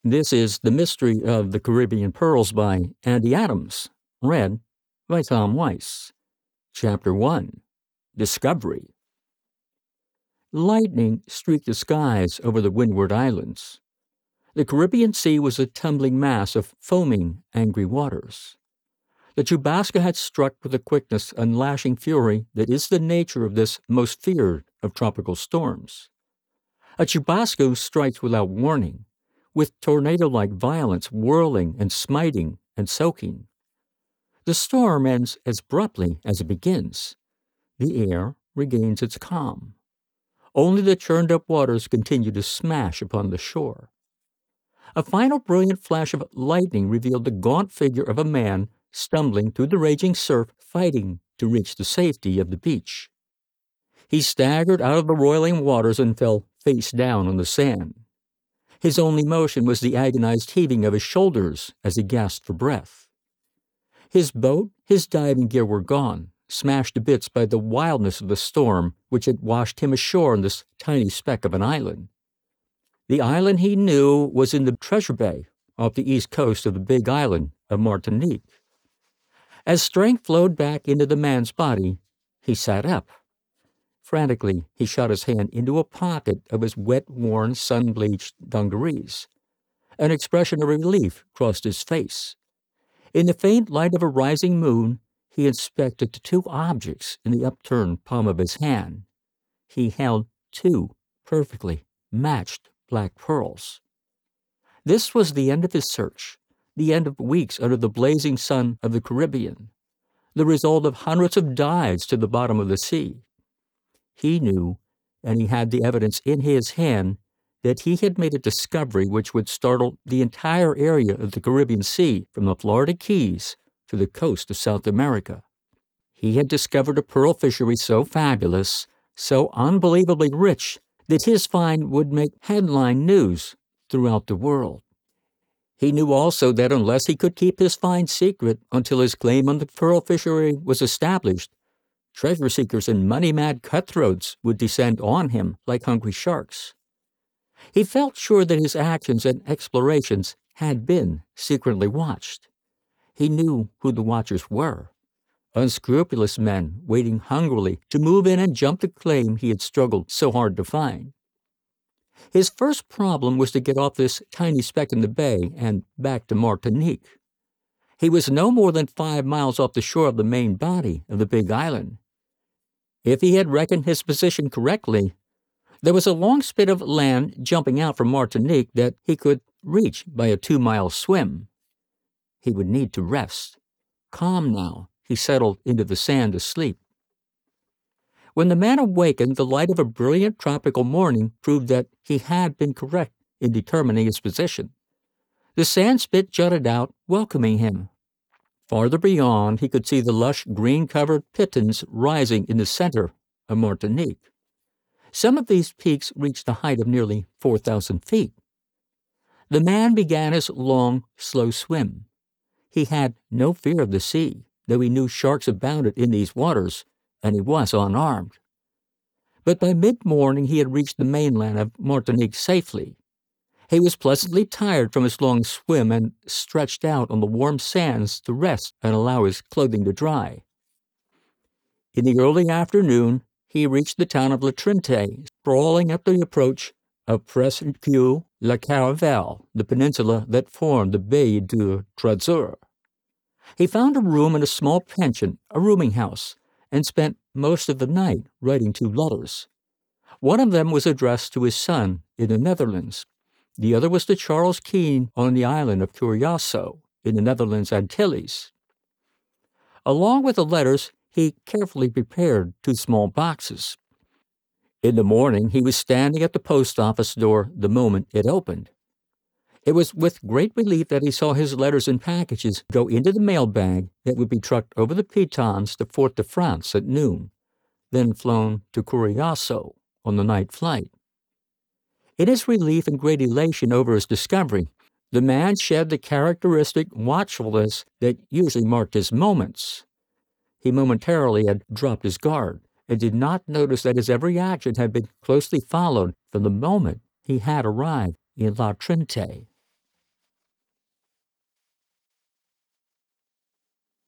This is The Mystery of the Caribbean Pearls by Andy Adams, read by Tom Weiss. Chapter 1, Discovery. Lightning streaked the skies over the Windward Islands. The Caribbean Sea was a tumbling mass of foaming, angry waters. The Chubasco had struck with a quickness and lashing fury that is the nature of this most feared of tropical storms. A Chubasco strikes without warning, with tornado-like violence whirling and smiting and soaking. The storm ends as abruptly as it begins. The air regains its calm. Only the churned-up waters continue to smash upon the shore. A final brilliant flash of lightning revealed the gaunt figure of a man stumbling through the raging surf, fighting to reach the safety of the beach. He staggered out of the roiling waters and fell face down on the sand. His only motion was the agonized heaving of his shoulders as he gasped for breath. His boat, his diving gear were gone, smashed to bits by the wildness of the storm which had washed him ashore on this tiny speck of an island. The island he knew was in the Treasure Bay, off the east coast of the big island of Martinique. As strength flowed back into the man's body, he sat up. Frantically, he shot his hand into a pocket of his wet-worn, sun-bleached dungarees. An expression of relief crossed his face. In the faint light of a rising moon, he inspected the two objects in the upturned palm of his hand. He held two perfectly matched black pearls. This was the end of his search, the end of weeks under the blazing sun of the Caribbean, the result of hundreds of dives to the bottom of the sea. He knew, and he had the evidence in his hand, that he had made a discovery which would startle the entire area of the Caribbean Sea from the Florida Keys to the coast of South America. He had discovered a pearl fishery so fabulous, so unbelievably rich, that his find would make headline news throughout the world. He knew also that unless he could keep his find secret until his claim on the pearl fishery was established, treasure seekers and money-mad cutthroats would descend on him like hungry sharks. He felt sure that his actions and explorations had been secretly watched. He knew who the watchers were, unscrupulous men waiting hungrily to move in and jump the claim he had struggled so hard to find. His first problem was to get off this tiny speck in the bay and back to Martinique. He was no more than 5 miles off the shore of the main body of the big island. If he had reckoned his position correctly, there was a long spit of land jumping out from Martinique that he could reach by a 2-mile swim. He would need to rest. Calm now, he settled into the sand to sleep. When the man awakened, the light of a brilliant tropical morning proved that he had been correct in determining his position. The sand spit jutted out, welcoming him. Farther beyond, he could see the lush green-covered pitons rising in the center of Martinique. Some of these peaks reached a height of nearly 4,000 feet. The man began his long, slow swim. He had no fear of the sea, though he knew sharks abounded in these waters, and he was unarmed. But by mid-morning he had reached the mainland of Martinique safely. He was pleasantly tired from his long swim and stretched out on the warm sands to rest and allow his clothing to dry. In the early afternoon, he reached the town of La Trinité, sprawling at the approach of Presque-la-Caravelle, the peninsula that formed the Baie du Trésor. He found a room in a small pension, a rooming house, and spent most of the night writing 2 letters. One of them was addressed to his son in the Netherlands. The other was to Charles Keene on the island of Curaçao in the Netherlands Antilles. Along with the letters, he carefully prepared 2 small boxes. In the morning, he was standing at the post office door the moment it opened. It was with great relief that he saw his letters and packages go into the mail bag that would be trucked over the pitons to Fort-de-France at noon, then flown to Curaçao on the night flight. In his relief and great elation over his discovery, the man shed the characteristic watchfulness that usually marked his moments. He momentarily had dropped his guard and did not notice that his every action had been closely followed from the moment he had arrived in La Trinité.